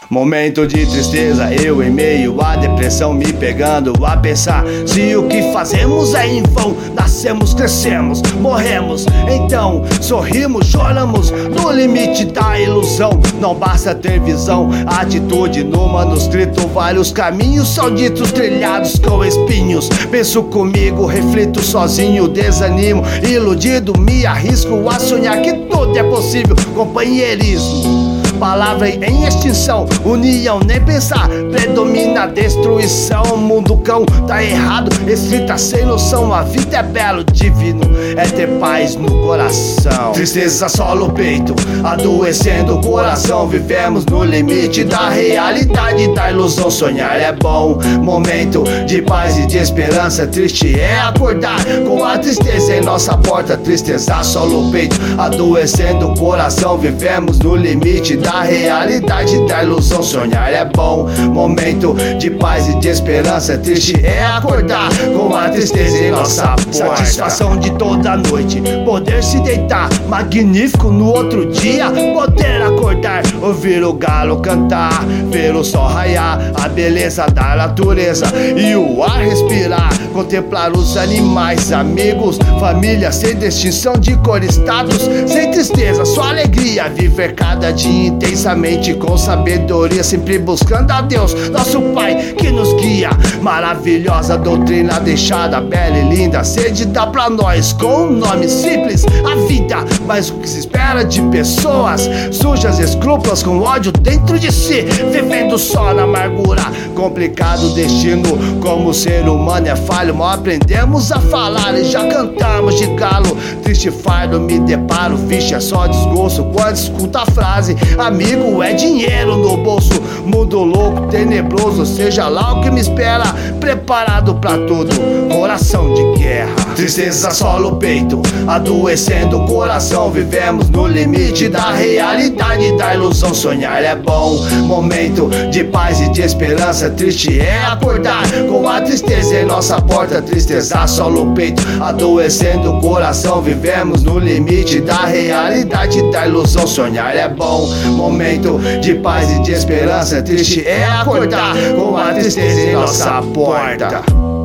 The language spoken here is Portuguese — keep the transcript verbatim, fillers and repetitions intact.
Momento de tristeza, eu em meio à depressão, me pegando a pensar se o que fazemos é em vão. Nascemos, crescemos, morremos, então sorrimos, choramos no limite da ilusão. Não basta ter visão, atitude no manuscrito. Vários caminhos são ditos, trilhados com espinhos. Penso comigo, reflito sozinho, desanimo, iludido, me arrisco a sonhar que tudo é possível. Companheirismo, palavra em extinção, união nem pensar, predomina a destruição. Mundo cão, tá errado, escrita sem noção. A vida é belo, divino, é ter paz no coração. Tristeza sola o peito, adoecendo o coração. Vivemos no limite da realidade, da ilusão. Sonhar é bom, momento de paz e de esperança. Triste é acordar com a tristeza em nossa porta. Tristeza sola o peito, adoecendo o coração. Vivemos no limite da a realidade da ilusão. Sonhar é bom, momento de paz e de esperança. Triste é acordar com a tristeza em nossa porta. Satisfação de toda noite, poder se deitar, magnífico no outro dia, poder acordar, ouvir o galo cantar, ver o sol raiar, a beleza da natureza e o ar respirar, contemplar os animais, amigos, família, sem distinção de cor, status, sem tristeza, só alegria, viver cada dia intensamente com sabedoria, sempre buscando a Deus, nosso Pai que nos guia. Maravilhosa doutrina deixada, bela e linda, sede dá pra nós com um nome simples, a vida. Mas o que se espera de pessoas sujas, escrúpulas, com ódio dentro de si, vivendo só na amargura. Complicado destino, como ser humano é falho, mal aprendemos a falar e já cantamos de galo. Triste fardo me deparo, vixe, é só desgosto quando escuto a frase: amigo é dinheiro no bolso. Mundo louco, tenebroso, seja lá o que me espera, preparado pra tudo, coração de guerra. Tristeza sola o peito, adoecendo o coração. Vivemos no limite da realidade, da ilusão. Sonhar é bom, momento de paz e de esperança. Triste é acordar com a tristeza em nossa porta. Tristeza sola o peito, adoecendo o coração. Vivemos no limite da realidade, da ilusão. Sonhar é bom, momento de paz e de esperança. Triste é acordar com a tristeza em nossa porta.